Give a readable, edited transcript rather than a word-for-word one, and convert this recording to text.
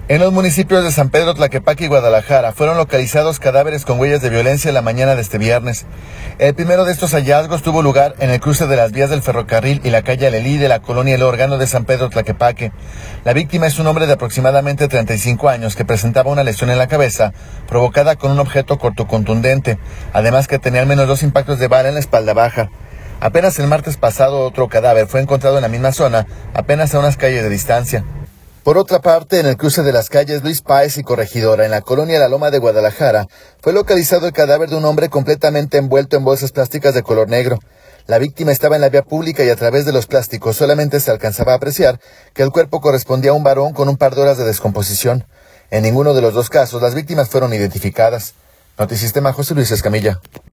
En los municipios de San Pedro Tlaquepaque y Guadalajara fueron localizados cadáveres con huellas de violencia la mañana de este viernes. El primero de estos hallazgos tuvo lugar en el cruce de las vías del ferrocarril y la calle Alelí de la colonia El Órgano de San Pedro Tlaquepaque. La víctima es un hombre de aproximadamente 35 años que presentaba una lesión en la cabeza provocada con un objeto cortocontundente, además que tenía al menos 2 impactos de bala en la espalda baja. Apenas el martes pasado otro cadáver fue encontrado en la misma zona, apenas a unas calles de distancia. Por otra parte, en el cruce de las calles Luis Páez y Corregidora, en la colonia La Loma de Guadalajara, fue localizado el cadáver de un hombre completamente envuelto en bolsas plásticas de color negro. La víctima estaba en la vía pública y a través de los plásticos solamente se alcanzaba a apreciar que el cuerpo correspondía a un varón con un par de horas de descomposición. En ninguno de los dos casos las víctimas fueron identificadas. Notisistema, José Luis Escamilla.